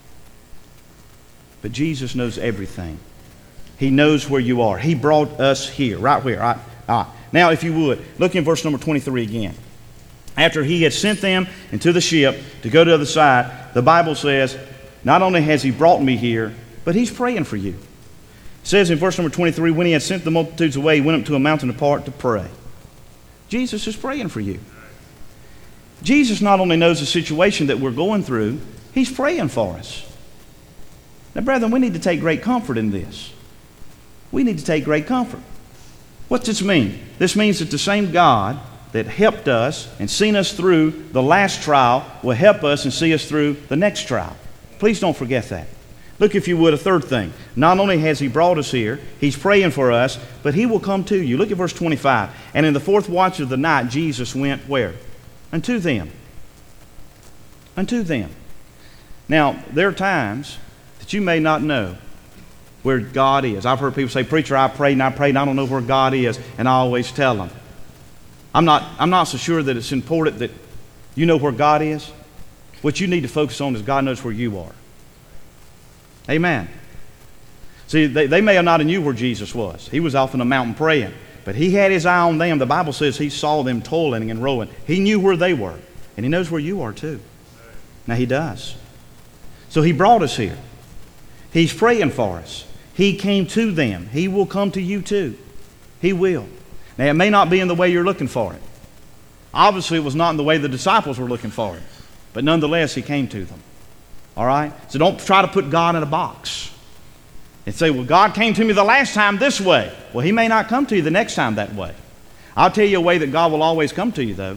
But Jesus knows everything. He knows where you are. He brought us here, right here. Right? Ah. Now, if you would, look in verse number twenty-three again. After he had sent them into the ship to go to the other side, the Bible says, not only has he brought me here, but he's praying for you. It says in verse number twenty-three, when he had sent the multitudes away, he went up to a mountain apart to pray. Jesus is praying for you. Jesus not only knows the situation that we're going through, he's praying for us. Now, brethren, we need to take great comfort in this. We need to take great comfort. What's this mean? This means that the same God that helped us and seen us through the last trial will help us and see us through the next trial. Please don't forget that. Look, if you would, a third thing. Not only has he brought us here, he's praying for us, but he will come to you. Look at verse twenty-five. And in the fourth watch of the night, Jesus went where? Unto them. Unto them. Now, there are times that you may not know where God is. I've heard people say, preacher, I prayed and I prayed and I don't know where God is. And I always tell them, I'm not, I'm not so sure that it's important that you know where God is. What you need to focus on is God knows where you are. Amen. See, they, they may have not knew where Jesus was. He was off on a mountain praying. But he had his eye on them. The Bible says he saw them toiling and rowing. He knew where they were. And he knows where you are too. Now he does. So he brought us here. He's praying for us. He came to them. He will come to you too. He will. Now it may not be in the way you're looking for it. Obviously it was not in the way the disciples were looking for it. But nonetheless he came to them. All right? So don't try to put God in a box. And say, well, God came to me the last time this way. Well, he may not come to you the next time that way. I'll tell you a way that God will always come to you, though.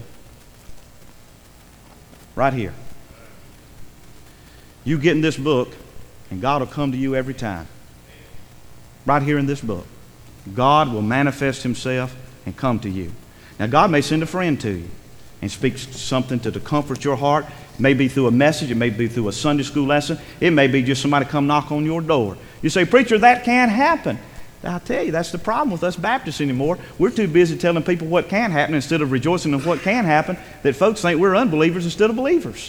Right here. You get in this book, and God will come to you every time. Right here in this book. God will manifest himself and come to you. Now, God may send a friend to you and speak something to, to comfort your heart. It may be through a message. It may be through a Sunday school lesson. It may be just somebody come knock on your door. You say, preacher, that can't happen. I'll tell you, that's the problem with us Baptists anymore. We're too busy telling people what can happen instead of rejoicing in what can happen, that folks think we're unbelievers instead of believers.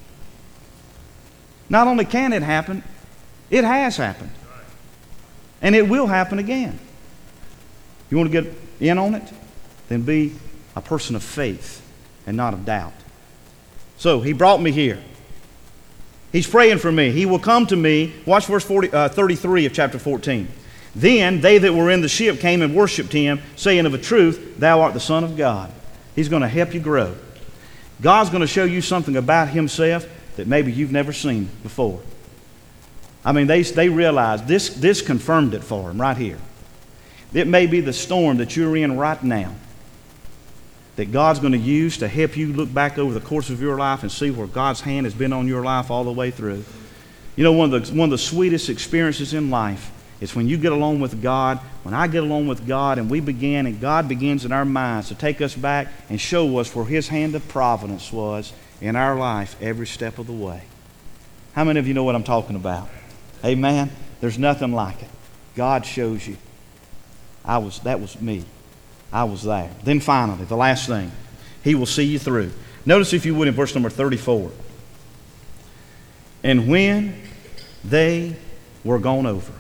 Not only can it happen, it has happened. And it will happen again. You want to get in on it? Then be a person of faith and not of doubt. So he brought me here. He's praying for me. He will come to me. Watch verse forty, uh, thirty-three of chapter fourteen. Then they that were in the ship came and worshipped him, saying of a truth, thou art the Son of God. He's going to help you grow. God's going to show you something about himself that maybe you've never seen before. I mean, they, they realized this, this confirmed it for them right here. It may be the storm that you're in right now that God's going to use to help you look back over the course of your life and see where God's hand has been on your life all the way through. You know, one of the, one of the sweetest experiences in life is when you get along with God, when I get along with God and we begin, and God begins in our minds to take us back and show us where his hand of providence was in our life every step of the way. How many of you know what I'm talking about? Amen? There's nothing like it. God shows you. I was, that was me. I was there. Then finally, the last thing, he will see you through. Notice, if you would, in verse number thirty-four. And when they were gone over.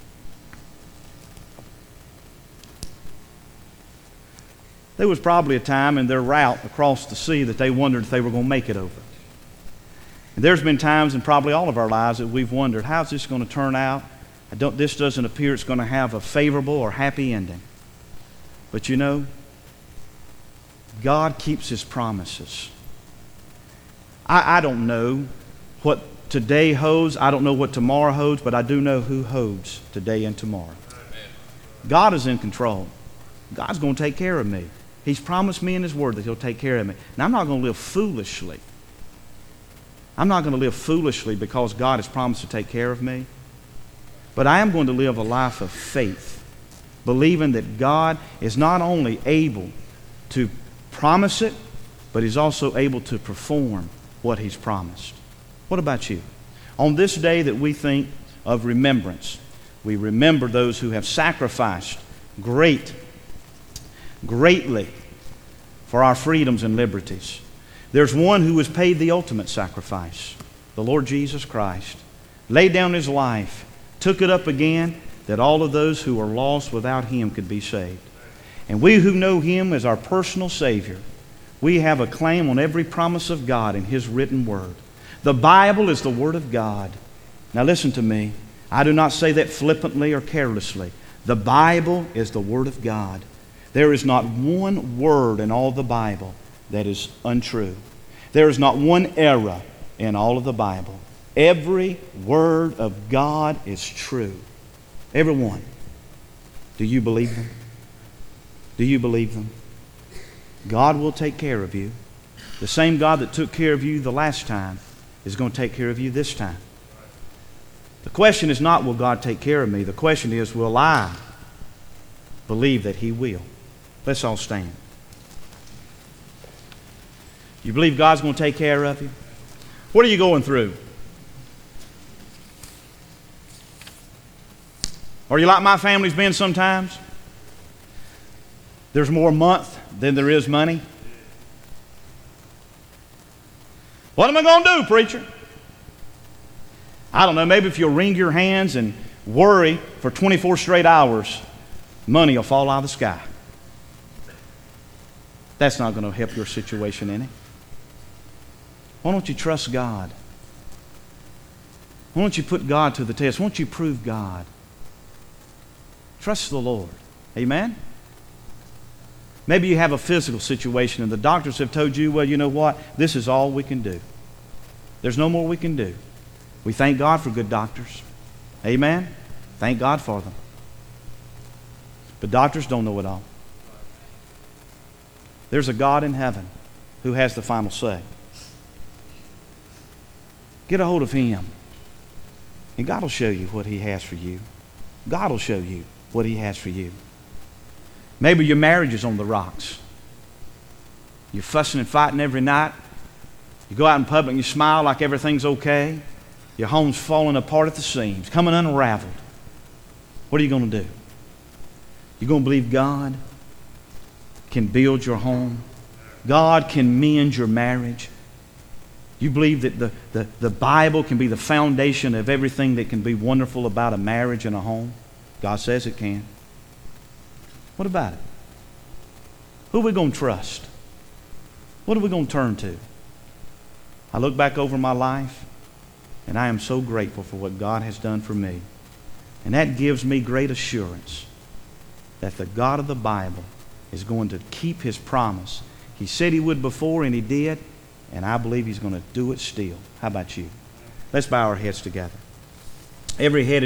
There was probably a time in their route across the sea that they wondered if they were going to make it over. And there's been times in probably all of our lives that we've wondered, how's this going to turn out? I don't, this doesn't appear it's going to have a favorable or happy ending. But you know, God keeps his promises. I, I don't know what today holds. I don't know what tomorrow holds, but I do know who holds today and tomorrow. Amen. God is in control. God's going to take care of me. He's promised me in his word that he'll take care of me. Now, I'm not going to live foolishly. I'm not going to live foolishly because God has promised to take care of me. But I am going to live a life of faith, believing that God is not only able to promise it, but he's also able to perform what he's promised. What about you? On this day that we think of remembrance, we remember those who have sacrificed great, greatly for our freedoms and liberties. There's one who has paid the ultimate sacrifice, the Lord Jesus Christ, laid down his life, took it up again, that all of those who are lost without him could be saved. And we who know him as our personal Savior, we have a claim on every promise of God in his written word. The Bible is the Word of God. Now listen to me. I do not say that flippantly or carelessly. The Bible is the Word of God. There is not one word in all the Bible that is untrue. There is not one error in all of the Bible. Every word of God is true. Every one. Do you believe them? Do you believe them? God will take care of you. The same God that took care of you the last time is going to take care of you this time. The question is not, will God take care of me? The question is, will I believe that He will? Let's all stand. You believe God's going to take care of you? What are you going through? Are you like my family's been sometimes? There's more month than there is money. What am I going to do, preacher? I don't know, maybe if you'll wring your hands and worry for twenty-four straight hours, money will fall out of the sky. That's not going to help your situation any. Why don't you trust God? Why don't you put God to the test? Why don't you prove God? Trust the Lord. Amen? Maybe you have a physical situation and the doctors have told you, well, you know what? This is all we can do. There's no more we can do. We thank God for good doctors. Amen? Thank God for them. But doctors don't know it all. There's a God in heaven who has the final say. Get a hold of Him. And God will show you what He has for you. God will show you what He has for you. Maybe your marriage is on the rocks. You're fussing and fighting every night. You go out in public and you smile like everything's okay. Your home's falling apart at the seams, coming unraveled. What are you going to do? You're going to believe God can build your home? God can mend your marriage? You believe that the, the, the Bible can be the foundation of everything that can be wonderful about a marriage and a home? God says it can. What about it? Who are we going to trust? What are we going to turn to? I look back over my life, and I am so grateful for what God has done for me. And that gives me great assurance that the God of the Bible is going to keep His promise. He said He would before, and He did, and I believe He's going to do it still. How about you? Let's bow our heads together. Every head is